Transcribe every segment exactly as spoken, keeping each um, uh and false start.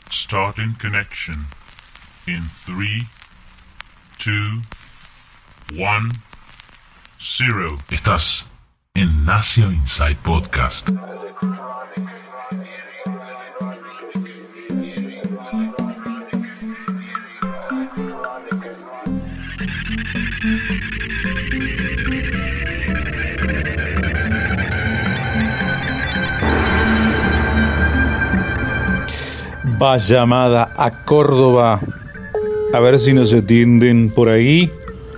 Starting connection in three, two, one, zero. Estás en Nacio Inside Podcast. Va llamada a Córdoba. A ver si nos atienden por ahí.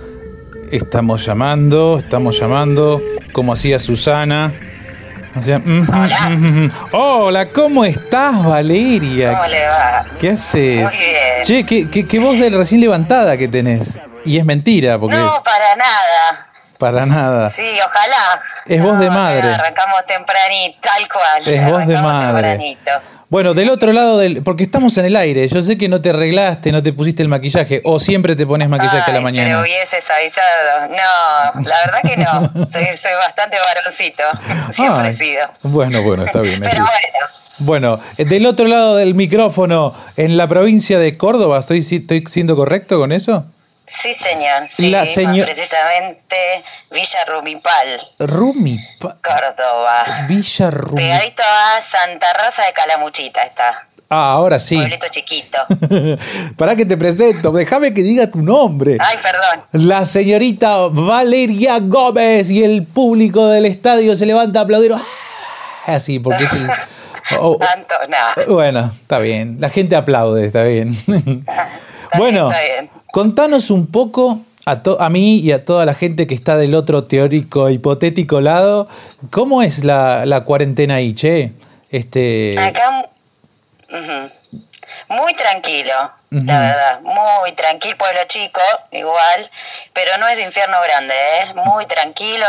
Estamos llamando, estamos llamando. Como hacía Susana. Hacía, mm, Hola. Mm, mm. Hola, ¿cómo estás, Valeria? ¿Cómo le va? ¿Qué haces? Muy bien. Che, ¿qué, qué, qué voz de recién levantada que tenés? Y es mentira, porque No, para nada. para nada. Sí, ojalá. Es No, voz de acá madre. Arrancamos tempranito, tal cual. Es voz de Arrancamos madre. tempranito. Bueno, del otro lado del... Porque estamos en el aire. Yo sé que no te arreglaste, no te pusiste el maquillaje. O siempre te pones maquillaje Ay, a la te mañana. lo hubieses avisado. No, la verdad que no. Soy, soy bastante varoncito. Siempre Ay, he sido. Bueno, bueno, está bien. Pero así. bueno. Bueno, eh, del otro lado del micrófono, en la provincia de Córdoba, ¿estoy, estoy siendo correcto con eso? Sí, señor. Sí, La más señor- precisamente Villa Rumipal, Rumi... Pa- Córdoba. Villa Rumi... Pegadito a Santa Rosa de Calamuchita está. Ah, ahora sí. Pueblito chiquito. Pará que te presento, déjame que diga tu nombre. Ay, perdón. La señorita Valeria Gómez y el público del estadio se levanta a aplaudir. Ah, así, porque es el... oh, oh. Tanto, no. Bueno, está bien. La gente aplaude, está bien. Está Bueno, bien, está bien. contanos un poco a, to- a mí y a toda la gente que está del otro teórico hipotético lado, ¿cómo es la, la cuarentena ahí, che? Este, Acá, ujú, muy tranquilo, Ujú. la verdad, muy tranquilo, pueblo chico, igual, pero no es infierno grande, ¿eh? Muy tranquilo,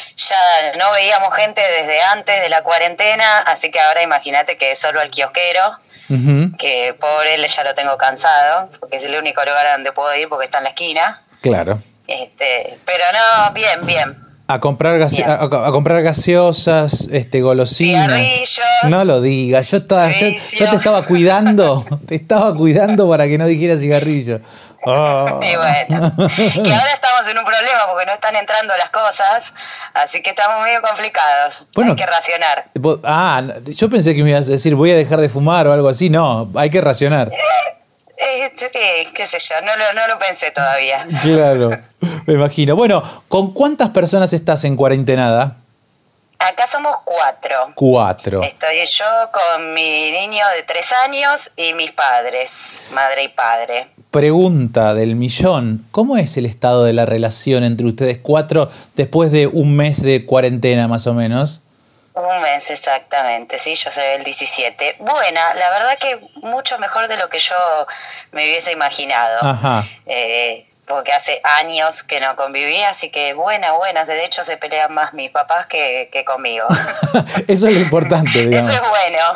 ya no veíamos gente desde antes de la cuarentena, así que ahora imagínate que es solo el kiosquero, ujú, que pobre él ya lo tengo cansado, porque es el único lugar a donde puedo ir porque está en la esquina, claro. este, pero no, bien, bien. A comprar, gase- Bien. a, a comprar gaseosas, este, golosinas. Cigarrillos. No lo digas, yo, estaba, yo, Vicio. yo te estaba cuidando, te estaba cuidando para que no dijeras cigarrillo. Ah. Y bueno, que ahora estamos en un problema porque no están entrando las cosas, así que estamos medio complicados. Bueno. Hay que racionar. Vos- Ah, yo pensé que me ibas a decir voy a dejar de fumar o algo así. No, hay que racionar. Eh, qué, qué sé yo, no lo, no lo pensé todavía. Claro, me imagino. Bueno, ¿con cuántas personas estás en cuarentenada? Acá somos cuatro. Cuatro. Estoy yo con mi niño de tres años y mis padres, madre y padre. Pregunta del millón. ¿Cómo es el estado de la relación entre ustedes cuatro después de un mes de cuarentena más o menos? Un mes exactamente, sí, yo soy del diecisiete. Buena, la verdad que mucho mejor de lo que yo me hubiese imaginado. Ajá. Eh, porque hace años que no convivía, así que buena, buena. De hecho, se pelean más mis papás que, que conmigo. Eso es lo importante, digamos. Eso es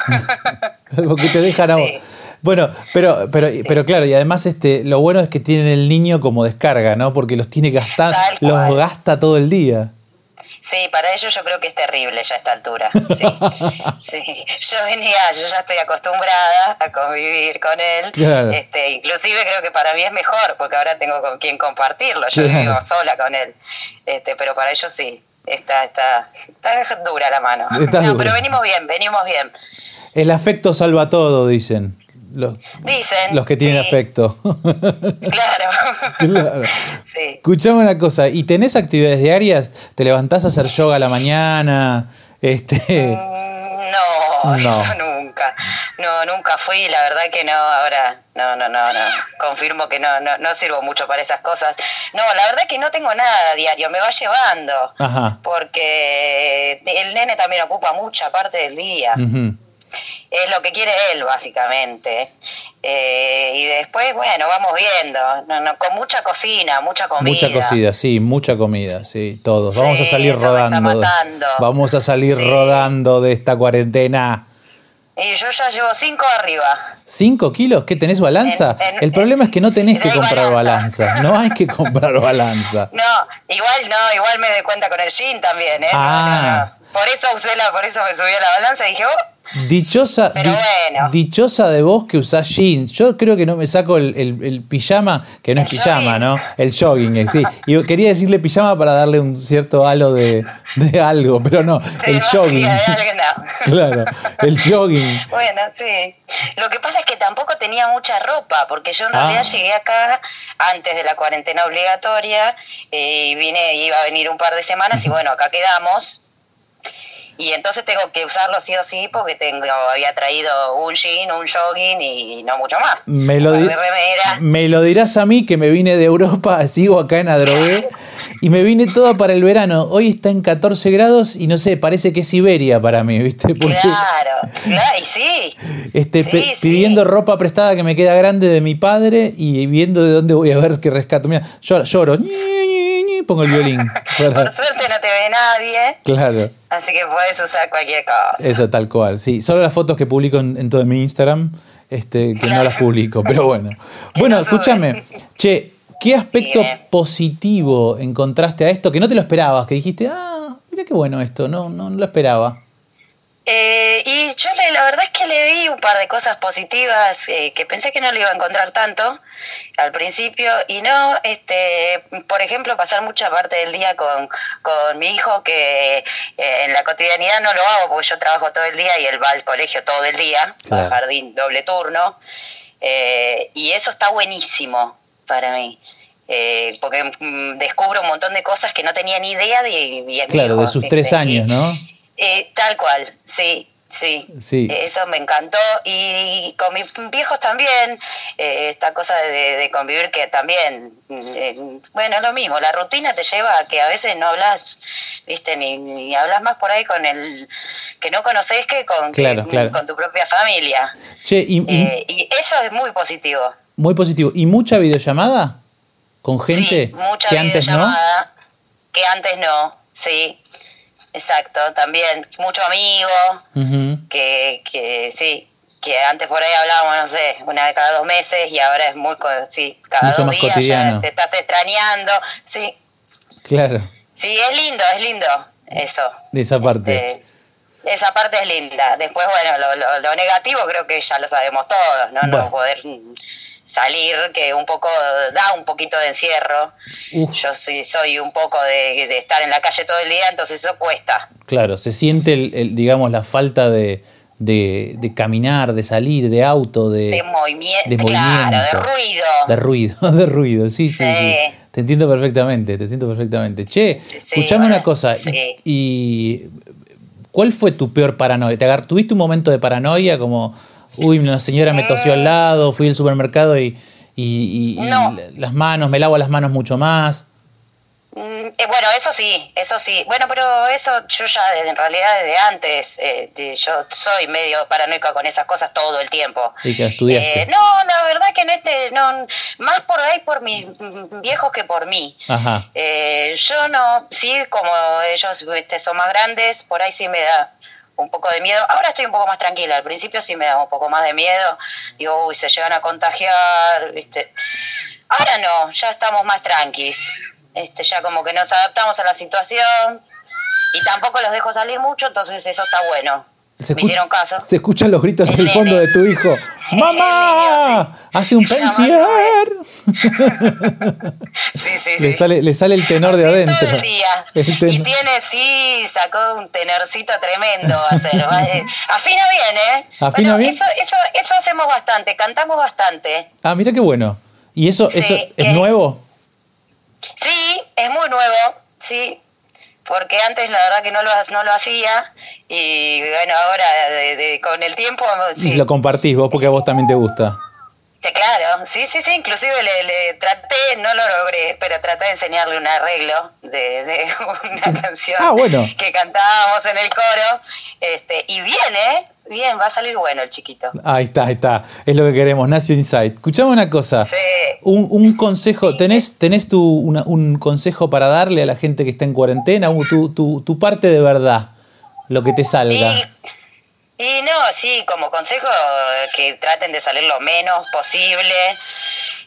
bueno. Porque te dejan a vos. Sí. Bueno, pero, pero, Sí. pero claro, y además este, lo bueno es que tienen el niño como descarga, ¿no? Porque los tiene gastar, Tal los cual. gasta todo el día. Sí, para ellos yo creo que es terrible ya a esta altura. Sí, sí. Yo venía, yo ya estoy acostumbrada a convivir con él. Claro. Este, inclusive creo que para mí es mejor, porque ahora tengo con quien compartirlo. Yo Claro. vivo sola con él. Este, pero para ellos sí, está, está, está dura la mano. Está no, dura. pero venimos bien, venimos bien. El afecto salva todo, dicen. Los, Dicen. los que tienen sí, afecto. Claro. Claro. Sí. Escuchame una cosa, ¿y tenés actividades diarias? ¿Te levantás a hacer yoga a la mañana? Este, Mm, No, No. eso nunca. No, nunca fui, la verdad que no, ahora no, no, no, no. Confirmo que no, no, no sirvo mucho para esas cosas. No, la verdad que no tengo nada diario, me va llevando. Ajá. Porque el nene también ocupa mucha parte del día. Ujú. Es lo que quiere él, básicamente. Eh, y después, bueno, vamos viendo. No, no, con mucha cocina, mucha comida. Mucha cocina, sí, mucha comida, sí, todos. Sí, Vamos a salir eso me está rodando. matando. Vamos a salir Sí. rodando de esta cuarentena. Y yo ya llevo cinco arriba. ¿Cinco kilos? ¿Qué tenés balanza? En- en- El problema es que no tenés en- que hay comprar balanza. balanza. No hay que comprar balanza. No, igual no, igual me doy cuenta con el gin también, ¿eh? Ah, por eso usé la, por eso me subí a la balanza y dije, oh. Dichosa, Pero di, bueno. dichosa de vos que usás jeans. Yo creo que no me saco el, el, el pijama, que no es El pijama, jogging. ¿no? El jogging, eh, sí. Y quería decirle pijama para darle un cierto halo de, de algo, pero no, Pero el jogging. de algo no. Claro, el jogging. Bueno, sí. Lo que pasa es que tampoco tenía mucha ropa, porque yo en Ah. realidad llegué acá antes de la cuarentena obligatoria, eh, y vine, iba a venir un par de semanas y bueno, acá quedamos. Y entonces tengo que usarlo sí o sí porque tengo había traído un jean, un jogging y no mucho más. Me lo, Un di- par de remera. me lo dirás a mí que me vine de Europa, sigo acá en Adrogué y me vine todo para el verano. Hoy está en catorce grados y no sé, parece que es Siberia para mí, ¿viste? Porque Claro, claro, y sí. este, Sí, pe- sí. pidiendo ropa prestada que me queda grande de mi padre y viendo de dónde voy a ver qué rescato. Mira, lloro, lloro, ñi, ñi, ñi, pongo el violín. Para- Por suerte no te ve nadie, Claro. así que puedes usar cualquier cosa. Eso tal cual, sí. Solo las fotos que publico en, en todo mi Instagram, este, que no las publico, pero bueno. Que Bueno, no subes. escúchame, che, ¿qué aspecto Dime. positivo encontraste a esto que no te lo esperabas? Que dijiste, ah, mira qué bueno esto, no, no, no lo esperaba. Eh, y yo le, la verdad es que le vi un par de cosas positivas eh, que pensé que no lo iba a encontrar tanto al principio y no, este, por ejemplo, pasar mucha parte del día con, con mi hijo que eh, en la cotidianidad no lo hago porque yo trabajo todo el día y él va al colegio todo el día, Claro. al jardín doble turno, eh, y eso está buenísimo para mí. Eh, porque mm, descubro un montón de cosas que no tenía ni idea de, y es mi Claro, hijo, de sus este, tres y- años, ¿no? eh, tal cual, sí, sí, Sí. eso me encantó. Y con mis viejos también, eh, esta cosa de, de convivir que también, eh, bueno, lo mismo, la rutina te lleva a que a veces no hablas, viste, ni, ni hablas más por ahí con el que no conoces que con, Claro, que, claro. con tu propia familia. Che, y, y- Eh, y eso es muy positivo. muy positivo. ¿Y mucha videollamada con gente Sí, mucha que antes no? videollamada, que antes no, sí, exacto, también mucho amigo. Ujú. que, que sí, que antes por ahí hablábamos, no sé, una vez cada dos meses y ahora es muy, co- sí, cada Mucho dos más días cotidiano. ya te estás extrañando, sí, Claro, sí, es lindo, es lindo eso. de esa parte. Este, esa parte es linda. Después, bueno, lo, lo, lo negativo creo que ya lo sabemos todos, ¿no? Bueno. No poder mm, salir, que un poco da un poquito de encierro. Uf. Yo sí soy un poco de, de estar en la calle todo el día, entonces eso cuesta. Claro, se siente, el, el, digamos, la falta de, de, de caminar, de salir, de auto, de, De movimiento, de claro, de movimiento. ruido. De ruido, de ruido, sí, sí, sí, Sí. Te entiendo perfectamente, te entiendo perfectamente. Che, Sí, escuchame bueno, una cosa. sí. Y, ¿cuál fue tu peor paranoia? ¿Te agar- ¿Tuviste un momento de paranoia como, uy, una señora me tosió al lado, fui al supermercado y, y, y- y No. las manos, me lavo las manos mucho más? Mm, eh, bueno, eso sí, eso sí. Bueno, pero eso yo ya desde- en realidad desde antes, eh, de- yo soy medio paranoica con esas cosas todo el tiempo. Y que estudiaste. Eh, no, la verdad que en este, no, más por ahí por mis mm, viejos que por mí. Ajá. Eh, yo no, sí, como ellos este, son más grandes, por ahí sí me da un poco de miedo. Ahora estoy un poco más tranquila, al principio sí me da un poco más de miedo. Digo, uy, se llegan a contagiar, ¿viste? Ahora no, ya estamos más tranquis. Este, ya como que nos adaptamos a la situación y tampoco los dejo salir mucho, entonces eso está bueno. Se Me escu- hicieron caso. Se escuchan los gritos El en el fondo nene. de tu hijo. El ¡Mamá! niño, ¡Hace un Llamándome. pensier! Sí, sí, Le sí. sale, le sale el tenor de Así adentro. todo el día. El Y tenor. tiene, sí, sacó un tenorcito tremendo a hacer. ¿vale? Afina bien, ¿eh? ¿Afina bueno, bien? Eso, eso, eso hacemos bastante, cantamos bastante. Ah, mira qué bueno. ¿Y eso, Sí, eso es que- nuevo? Sí, es muy nuevo, sí. Porque antes la verdad que no lo, no lo hacía. Y bueno, ahora de- de- con el tiempo, Y sí. lo compartís vos porque a vos también te gusta. Sí, claro, sí, sí, sí, inclusive le, le traté, no lo logré, pero traté de enseñarle un arreglo de, de una canción Ah, bueno. que cantábamos en el coro, este, y bien, ¿eh? Bien, va a salir bueno el chiquito. Ahí está, ahí está. Es lo que queremos, Nacio Insight. Escuchame una cosa. Sí. Un, un consejo, ¿tenés, tenés tu, una- un consejo para darle a la gente que está en cuarentena? Un- Tu, tu, tu parte de verdad, lo que te salga. Y, y no, sí, como consejo, eh, que traten de salir lo menos posible,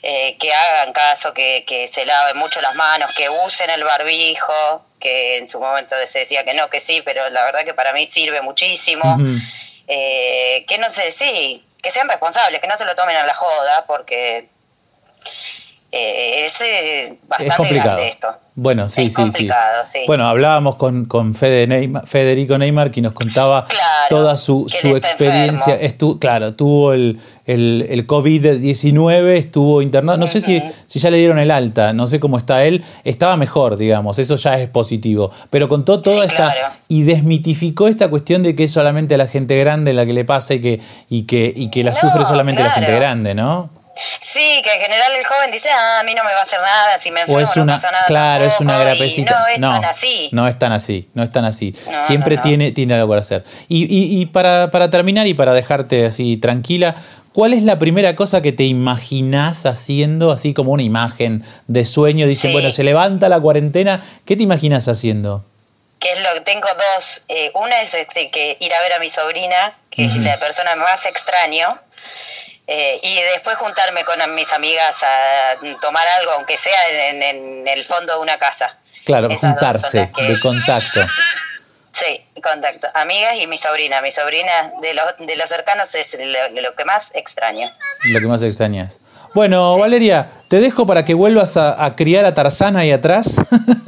eh, que hagan caso, que, que se laven mucho las manos, que usen el barbijo, que en su momento se decía que no, que sí, pero la verdad que para mí sirve muchísimo. Uh-huh. eh, que no sé, sí, que sean responsables, que no se lo tomen a la joda, porque eh, es eh, bastante es complicado. Grande esto. Bueno, sí, es sí, complicado, sí. sí. Bueno, hablábamos con, con Fede Neymar, Federico Neymar, que nos contaba claro, toda su, su experiencia. Estu, claro, tuvo el, el, el covid diecinueve, estuvo internado. No uh-huh. sé si, si ya le dieron el alta, no sé cómo está él. Estaba mejor, digamos, eso ya es positivo. Pero contó toda sí, esta claro. y desmitificó esta cuestión de que es solamente a la gente grande la que le pasa y que, y que, y que la no, sufre solamente claro. la gente grande, ¿no? Sí, que en general el joven dice, ah, a mí no me va a hacer nada, si me enfermo es una, no pasa nada claro, tampoco, es una grapecita. No es no, tan así. No es tan así, no es tan así. No, Siempre no, no. Tiene, tiene algo para hacer. Y, y, y para, para terminar y para dejarte así tranquila, ¿cuál es la primera cosa que te imaginás haciendo, así como una imagen de sueño? Dicen, sí. bueno, se levanta la cuarentena, ¿qué te imaginas haciendo? Que es lo que tengo dos. Eh, una es este, que ir a ver a mi sobrina, que uh-huh. es la persona que más extraño. Eh, y después juntarme con mis amigas a tomar algo, aunque sea en, en el fondo de una casa. Claro, Esas juntarse, que... de contacto. Sí, contacto. Amigas y mi sobrina. Mi sobrina de los, de los cercanos es lo, lo que más extraño. Lo que más extrañas. Bueno, sí. Valeria, te dejo para que vuelvas a, a criar a Tarzán ahí atrás.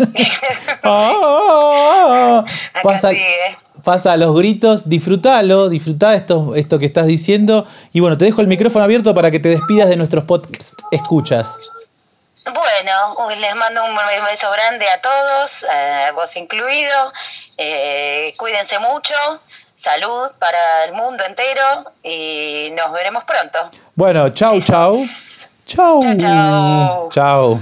oh, pasa, sí, ¿eh? pasa a los gritos, disfrutalo, disfrutá esto, esto que estás diciendo. Y bueno, te dejo el micrófono abierto para que te despidas de nuestros podcast escuchas. Bueno, les mando un beso grande a todos, a vos incluido. Eh, cuídense mucho. Salud para el mundo entero y nos veremos pronto. Bueno, chau, chau. Chau. Chau, chau. Chau.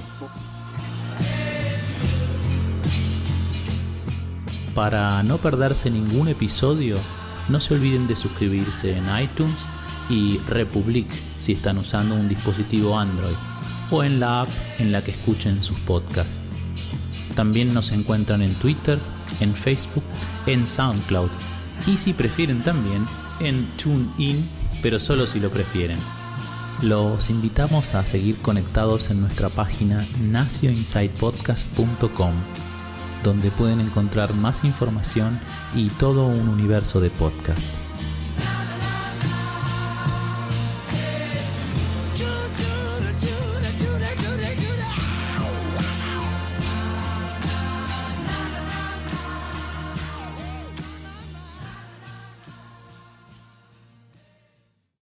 Para no perderse ningún episodio, no se olviden de suscribirse en iTunes y Republic si están usando un dispositivo Android o en la app en la que escuchen sus podcasts. También nos encuentran en Twitter, en Facebook, en SoundCloud. Y si prefieren también en TuneIn, pero solo si lo prefieren. Los invitamos a seguir conectados en nuestra página nacio inside podcast punto com, donde pueden encontrar más información y todo un universo de podcast.